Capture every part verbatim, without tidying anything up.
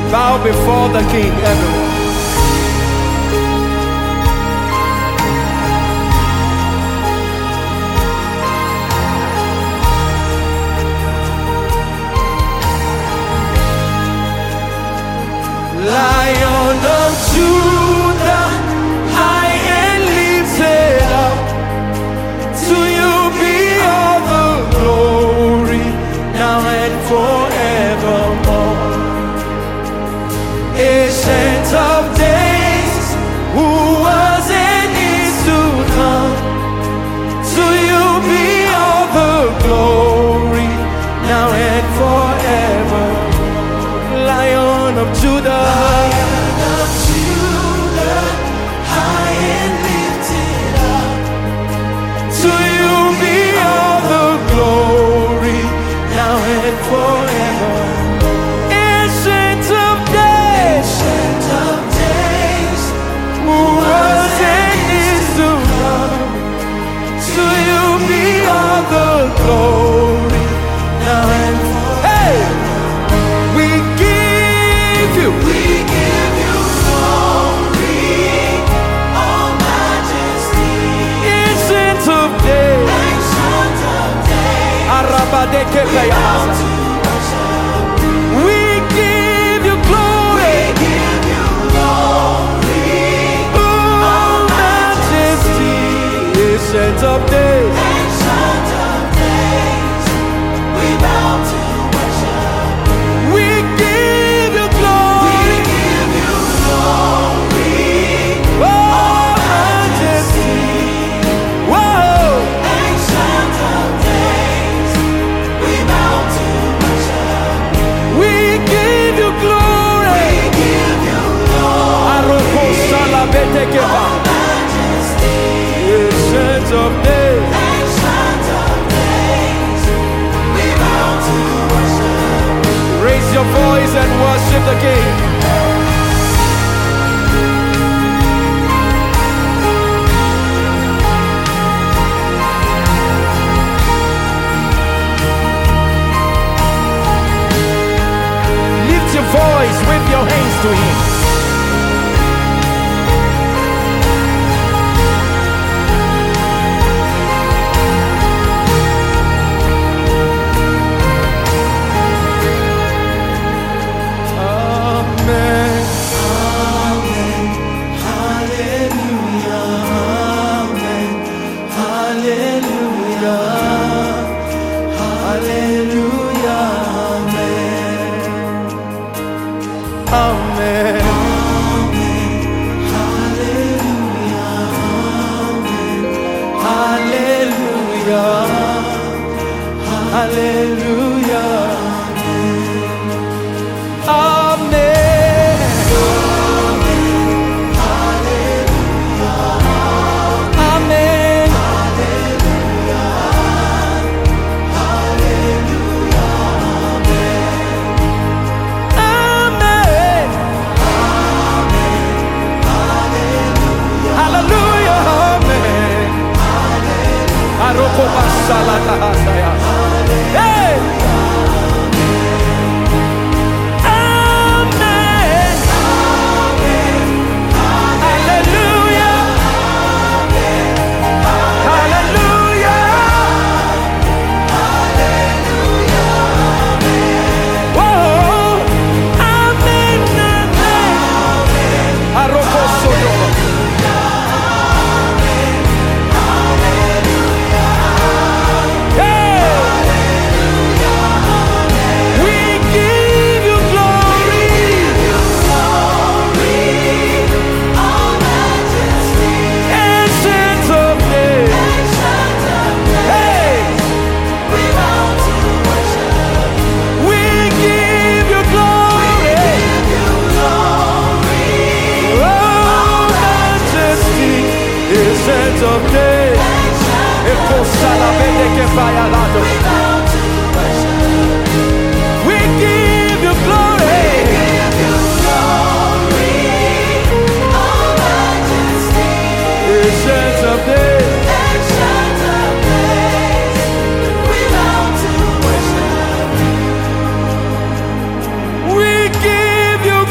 Bow before the King, everyone. Lion of Judah, high and lifted up, to you be all the glory, now and forevermore. Ancient of days, who was and is to come, to you be all the glory, now and forever. Lion of Judah, Lion of Judah, high and lifted up, to you be all the glory, now and forever. Ancient of days, Ancient of days, who was and is to come, to you be all the glory, now and forever. Hey, we give you, we give you glory, all majesty. Ancient of days, Ancient of days, Arabadeke bow Payasa. to worship. We give you glory, We give you glory, all majesty. Ancient of days, Ancient of days, we bow to worship. we give you We glory, give you glory, all majesty. Whoa, Ancient of days, we bow to worship. we give you glory. We give you glory, Aroko Salabetekeba. majesty. Ancient of days, Ancient of days, we bow to worship. raise your voice and worship the King. Lift your voice, wave your hands to Him. Amen. Amen. Hallelujah. Amen. Hallelujah. Hallelujah. Amen. Amen. Hallelujah. Hallelujah. Amen. Amen. Amen. Hallelujah. Amen. Aroko basala kahasaya. Hey. Amen. Hallelujah. Hallelujah. Whoa. Amen. Amen. Aroko soto. Ancient of days, Eko Salabede Kefayalado. We give you glory. Ancient of days, we give you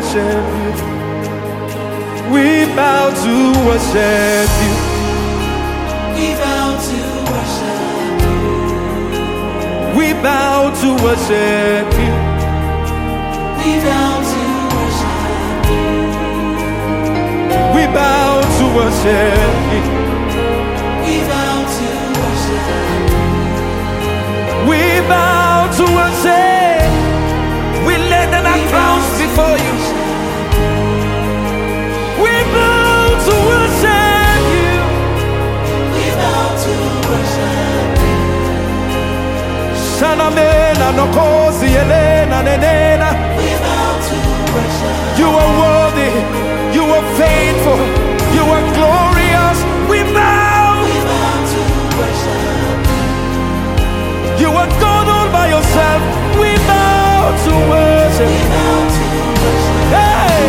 worship you. We bow to worship you. We bow to worship you. We bow to worship you. We bow to worship you. We bow to worship you. We bow to worship you. We bow to worship. We lay down our crowns before you. We bow to worship you. We bow to worship you. Shana mena no kosi elena nenena. We bow to worship you. You are worthy. You are faithful. You are glorious. We bow. We bow to worship you. You are God all by yourself. We bow to worship. We bow to worship Hey,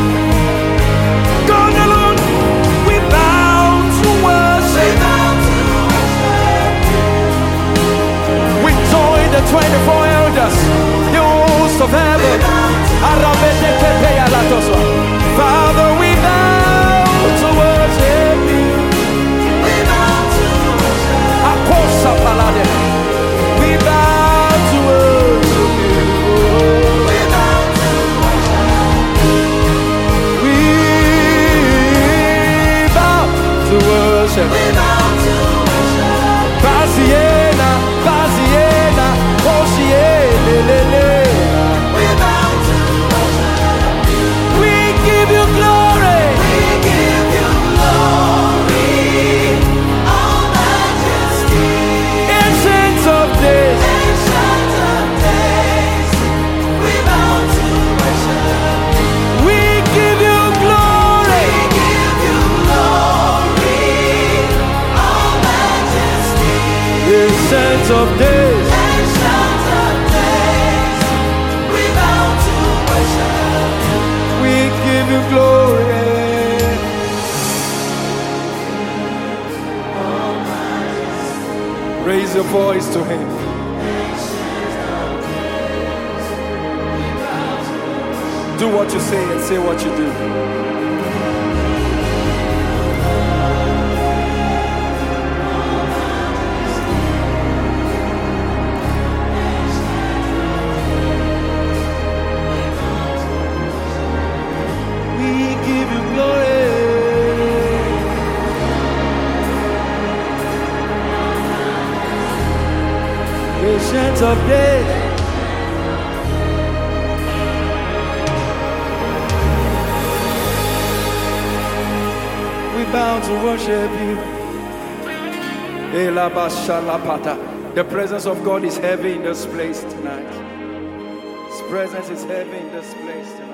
God alone. We bow to you. We worship. bow to worship you. We join the twenty-four elders, the host of heaven. Father, we bow to worship you. We bow to worship Akosa palade. We bow to worship you. We bow to worship We bow to worship. We bow to worship Baziena, Baziena, Koshiele, Lele. We bow to worship We give you glory. We give you glory, all majesty, Ancient of days. ancient of days. We bow to worship We give you glory. We give you glory, all majesty, Ancient of days. ancient of days. We bow to worship We give you glory. Raise your voice to him. Do what you say and say what you do. We give you glory. Ancient of days. We bow to worship you. Elabashalapata. The presence of God is heavy in this place tonight. His presence is heavy in this place tonight.